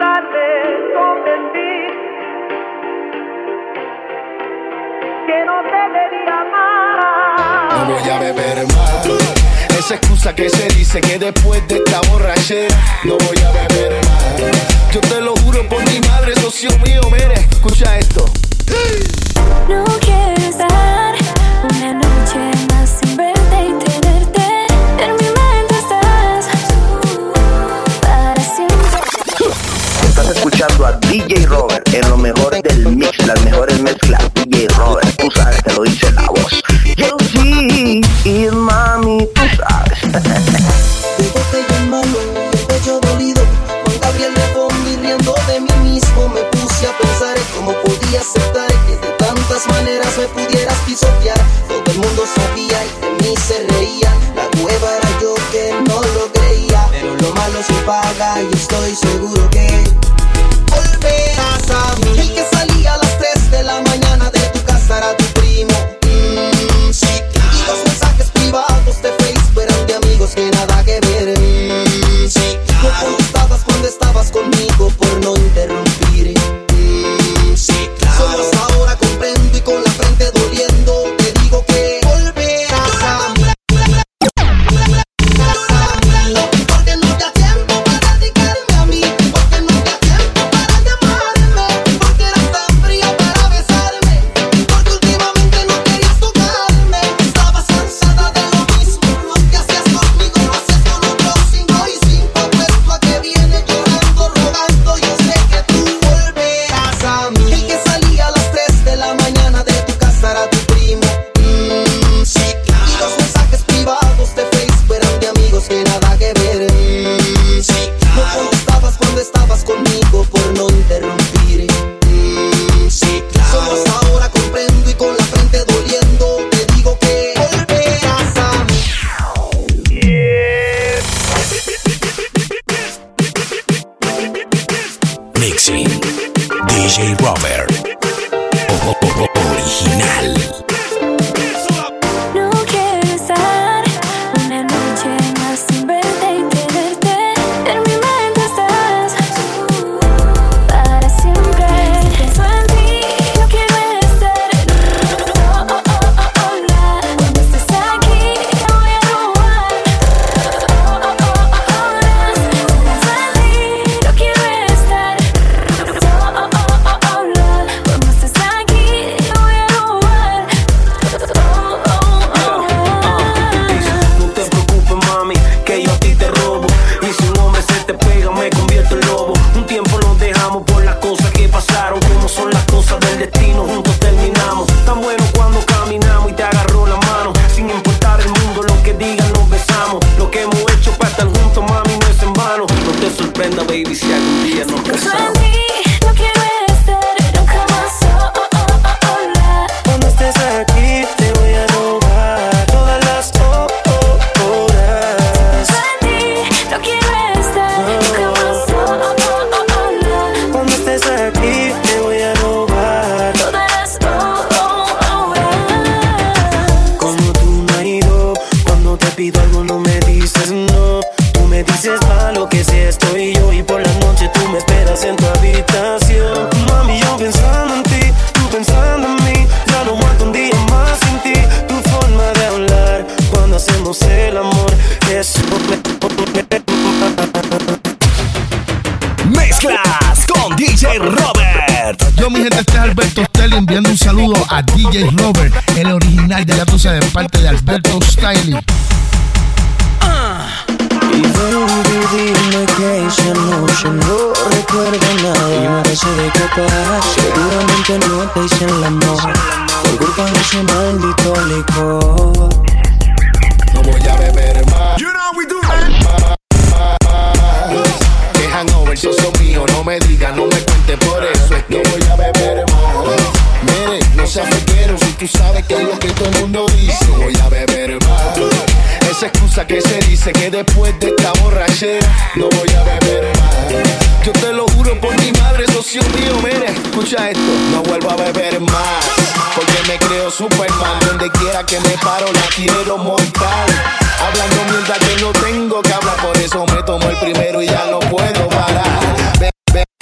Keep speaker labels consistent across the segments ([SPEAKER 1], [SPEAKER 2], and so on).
[SPEAKER 1] tarde comprendí que no te debía amar.
[SPEAKER 2] No voy a beber más. Esa excusa que se dice que después de esta borrachera no voy a beber más. Yo te lo juro por mi madre, socio mío, mire, escucha esto.
[SPEAKER 3] No quiero estar una noche más sin verte y tenerte. En mi mente estás para siempre.
[SPEAKER 4] Estás escuchando a DJ Robert en lo mejor del mix, las mejores mezclas. DJ Robert, tú sabes, te lo dice la voz. Yo sí, y mami, tú sabes.
[SPEAKER 5] Tengo te llamando, el pecho dolido. Juan Gabriel me poní riendo de mí mismo. Me puse a pensar en cómo podía aceptar que de tantas maneras me pudieras pisotear. Todo el mundo sabía y de mí se reía. La hueva era yo que no lo creía. Pero lo malo se paga y estoy seguro que volverás a mí. El que salía a las 3 de la mañana de tu casa era tu primo. Sí, y los mensajes privados de Facebook eran de amigos que nada que ver. Sí, no contestabas cuando estabas conmigo por no interrumpir. Sí, solo hasta ahora comprendo y con la frente doliendo te digo que volverás a mí. Porque no te da tiempo para dedicarme a mí. Porque no te da tiempo para llamarme. Porque eras tan fría para besarme. Porque últimamente no querías tocarme. Estabas cansada de lo mismo. Lo que hacías conmigo lo haces con otros 5 y 5. Apuesto a que vienes llorando, rogando. Yo sé que tú volverás a mí. El que salía a las 3 de la mañana de tu casa era tu primo. Sí, y los mensajes privados de Facebook eran de amigos que nada que ver. Sí, no contestabas cuando estabas conmigo por no interrumpir. Sí, solo hasta ahora comprendo y con la frente doliendo te digo que volverás a mí.
[SPEAKER 6] Mixing DJ Robert. Original.
[SPEAKER 3] No quiero estar una noche más sin verte y tenerte. En mi mente estás para siempre. Pienso en ti, no quiero estar. Cuando estés aquí voy a robar. Pienso en ti, no quiero estar. Cuando estés aquí voy a robar.
[SPEAKER 7] No te preocupes, mami, que yo a ti te robo. Y si un hombre se te pega, me convierto en lobo. Un tiempo nos dejamos por las cosas que pasaron. Como son las cosas del destino, juntos terminamos. Tan bueno cuando caminamos y te agarró la mano. Sin importar el mundo, lo que digan, nos besamos. Lo que hemos hecho para estar juntos, mami, no es en vano. No te sorprenda, baby, si algún día nos casamos.
[SPEAKER 3] No quiero estar nunca más sola.
[SPEAKER 7] Cuando estés aquí, te voy a robar todas las horas.
[SPEAKER 3] No quiero estar nunca más sola.
[SPEAKER 7] Cuando estés aquí, te voy a robar
[SPEAKER 3] Todas las horas.
[SPEAKER 7] como tu marido. Cuando te pido algo no me dices no. Tú me dices va lo que sea, estoy yo. Y por la noche tú me esperas en tu habitación. Mami, yo pensando en ti, tú pensando en mí. Ya no aguanto un día más sin ti. Tu forma de hablar cuando hacemos el amor, eso
[SPEAKER 6] Mezclas con DJ Robert.
[SPEAKER 2] Yo, mi gente, este es Alberto Styling enviando un saludo a DJ Robert, el original de la tuya de parte de Alberto Styling.
[SPEAKER 7] Y baby, dime que esa noche no recuerdo nada. Y me besé de copa, seguramente no te hice el amor por culpa de ese maldito licor.
[SPEAKER 2] No voy a beber más. Que hangover, socio mío, no me diga, no me cuente por eso. Es que voy a beber más. Mire, no seas fequero si tú sabes que es lo que todo el mundo dice. No voy a beber más. Esa excusa que se dice que después de esta borrachera no voy a beber más. Yo te lo juro por mi madre, socio mío, mire, escucha esto. No vuelvo a beber más, porque me creo Superman. Donde quiera que me paro la quiero montar. Hablando mierda que no tengo que hablar, por eso me tomo el primero y ya no puedo parar.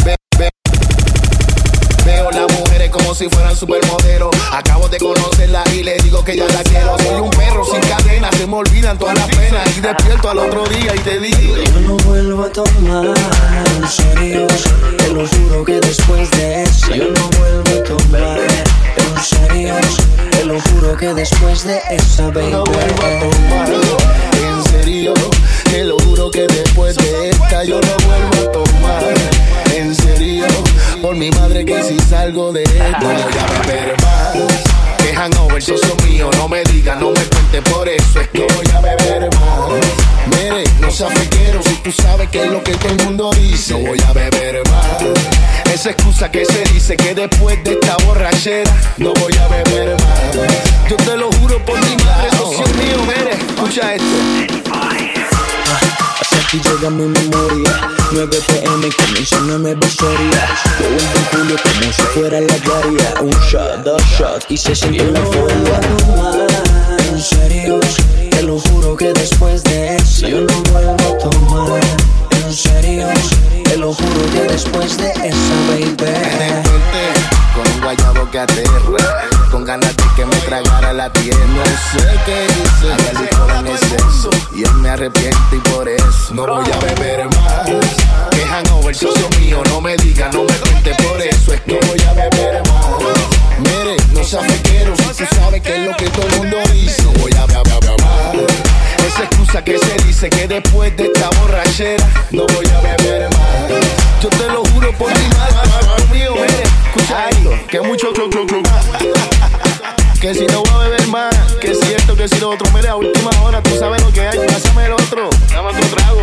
[SPEAKER 2] supermodelo. Acabo de conocerla y le digo que ya la quiero. Soy un perro sin cadena, se me olvidan todas las penas. Y despierto al otro día y te digo:
[SPEAKER 5] yo no vuelvo a tomar en serio. Te lo juro que después de eso yo no vuelvo a tomar en serio. Te lo juro que después de esa, baby,
[SPEAKER 2] no vuelvo a tomar en serio. Te lo juro que después de esta yo no vuelvo a tomar en serio. Por mi madre que si salgo de esta no voy a beber más. Que hangover, socio mío, no me digas, no me cuentes, por eso es que voy a beber más. Mire, no seas fequero, si tú sabes que es lo que todo el mundo dice. No voy a beber más. Esa excusa que se dice que después de esta borrachera no voy a beber más. Yo te lo juro por mi madre, socio mío, mire, escucha esto.
[SPEAKER 5] Hasta aquí llega mi memoria. 9 PM comienza una nueva historia. Yo en julio como si fuera la diaria. Un shot, 2 shots y se siente una euforia. En serio, te lo juro que después de eso yo no vuelvo a tomar. En serio, te lo juro que después de esa, baby.
[SPEAKER 2] Con un guayabo que aterra, con ganas de que me tragara la tierra. No sé qué hice, había licor en exceso y él me arrepiente y por eso no voy a beber más. Que hangover, socio mío, no me digas, no me cuentes, por eso es que voy a beber más. Mire, no seas fequero, si tú sabes que es lo que todo el mundo dice. No voy a beber más. Esa excusa que se dice que después de esta borrachera no voy a beber más. Yo te lo juro por mi madre, mío, mire, escucha esto, que mucho que si no voy a beber más, que si esto, que si lo otro. Mire, a última hora, tú sabes lo que hay, pásame el otro, dame otro trago.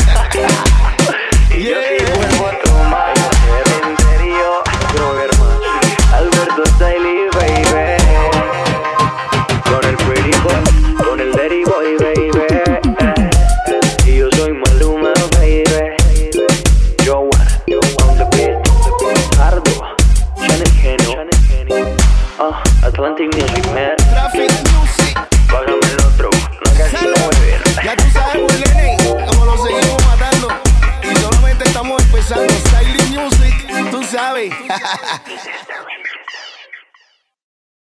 [SPEAKER 8] Yo sí vuelvo a tomar, pero en serio, Robert más. Alberto Styli, baby. Con el pretty boy, con el dirty boy, baby. Y yo soy Maluma, baby. Joanna, on the beat. Ardo, Channel Genio. Atlantic Music, man.
[SPEAKER 2] Traffic Music.
[SPEAKER 8] Págame el otro, no casi no beber.
[SPEAKER 2] Ya tú sabes, Bulene, como lo seguimos matando. Y solamente estamos empezando. Styling Music, tú sabes.